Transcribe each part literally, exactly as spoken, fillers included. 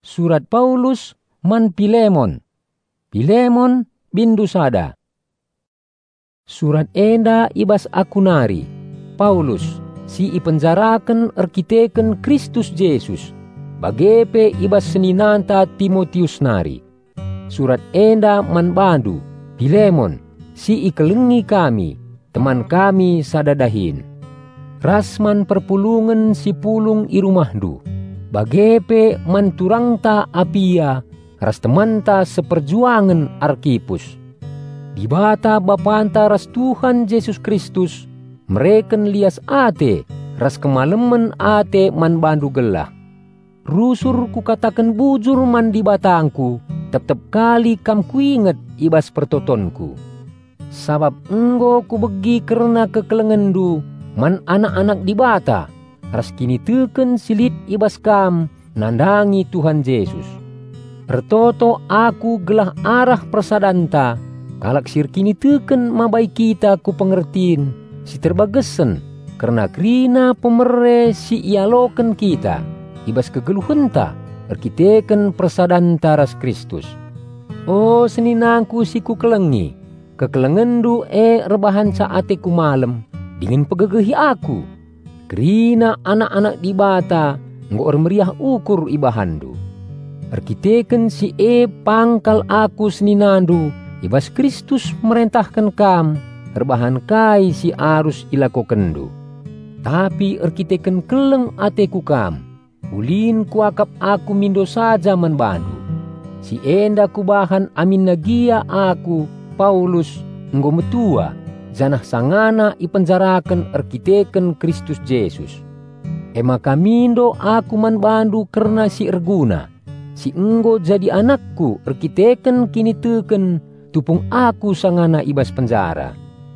Surat Paulus man Pilemon. Pilemon bindu sada. Surat enda ibas aku nari. Paulus, si ipenjaraken erkiteken Kristus Yesus. Bagepe ibas seninanta Timotius nari. Surat enda man bandu. Pilemon, si ikelengi kami, teman kami sadadahin. Rasman perpulungan si pulung i rumahdu. Bagepe manturangta Apia, ras temanta seperjuangan Arkipus. Di bata bapanta ras Tuhan Yesus Kristus, mereken lias ate, ras kemalemen ate man bandu gelah. Rusur ku katakan bujur man di batangku, tetep kali kam kuinget ibas pertotonku. Sabab enggo ku begi karena kekelengendu, man anak-anak di bata, ras kini teken silit ibas kam, nandangi Tuhan Yesus. Ertoto aku gelah arah persadanta, kalak sir kini teken mabai kita ku pengertiin, si terbagesen, karena krina pemere si ialoken kita, ibas kegeluhenta, erkiteken persadanta ras Kristus. Oh seninangku si ku kelengi, kekelengendu e rebahan saate ku malem, dingin pegegehi aku. Kerina anak-anak di bata, ngor meriah ukur ibahandu. Erkiteken si e pangkal aku seninandu, ibas Kristus merentahkan kam, rebahan kai si arus ilakokendu. Tapi erkiteken keleng ateku kam, ulin kuakap aku mindo saja manbandu. Si enda kubahan amin nagia aku, Paulus, enggo metua, janah sangana ipenjaraken erkiteken Kristus Yesus. Ema kamindo aku manbandu karena si erguna, si enggo jadi anakku erkiteken kini teken, tupung aku sangana ibas penjara.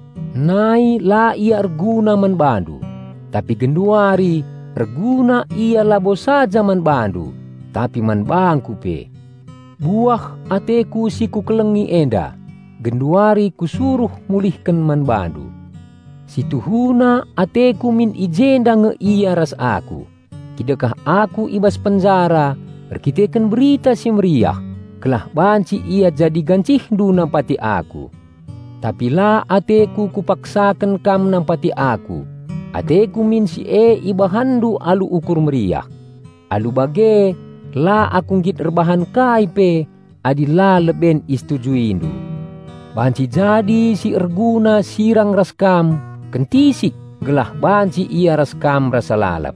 Nai la ia erguna manbandu, tapi genduari erguna ia labo saja manbandu, tapi manbangku pe. Buah ateku si ku kelengi enda, genduari kusuruh mulihkan manbandu. Si tuhuna ateku min ijenda nge iya ras aku. Kidakah aku ibas penjara, erkiteken berita si meriah, kelah banci ia jadi gancih du nampati aku. Tapi la ateku kupaksakan kam nampati aku. Ateku min si e ibahandu alu ukur meriah. Alu bage, la aku ngit rebahan kaipe, adila leben istujuindu. Banci jadi si erguna sirang raskam, kentisik gelah banci ia raskam rasa lalap.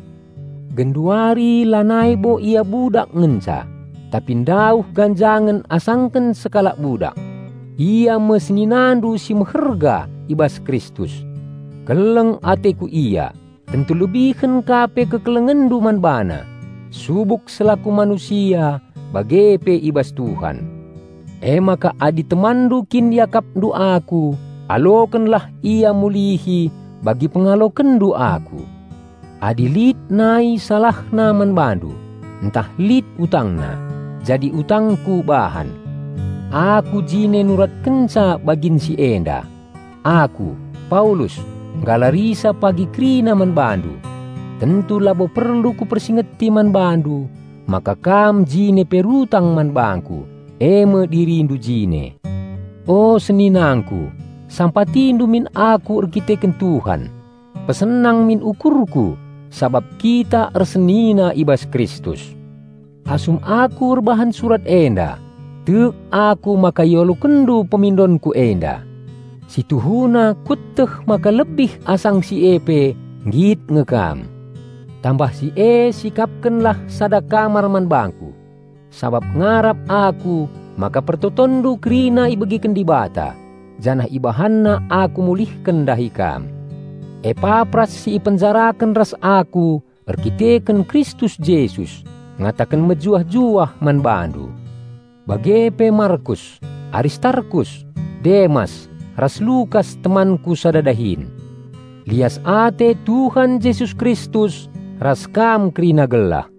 Genduari lanaibo ia budak ngenca, tapi ndauh ganjangan asangken sekalak budak. Ia mesninandu si meherga ibas Kristus. Keleng ateku ia, tentu lebihken kape kekelengendu manbana. Subuk selaku manusia, bagepe ibas Tuhan. E maka adi temandu kin yakap du aku, alokenlah ia mulihi bagi pengaloken du aku. Adi lit nai salahna manbandu, entah lit utangna, jadi utangku bahan. Aku jine nurat kenca bagin si enda. Aku, Paulus, galarisa pagi krina manbandu. Tentu labo perlu ku persingeti manbandu, maka kam jine perutang manbangku, eme dirindu jine. Oh seninangku, sampatindu min aku erkiteken Tuhan, pesenang min ukurku, sabab kita ersenina ibas Kristus. Asum aku rebahan surat enda, tek aku maka yolu kendu pemindonku enda. Si tuhuna kuteh maka lebih asang si epe, ngit ngekam. Tambah si e sikapkenlah sada kamar manbangku. Sabab ngarap aku, maka pertotondu krina ibegiken di bata. Janah ibahanna aku mulihken dahikam. Epapras si ipenjaraken ras aku, erkiteken Kristus Yesus, ngatakan mejuah-juah manbandu. Bagepe Markus, Aristarkus, Demas, ras Lukas temanku sadadahin. Lias ate Tuhan Yesus Kristus, raskam krina gelah.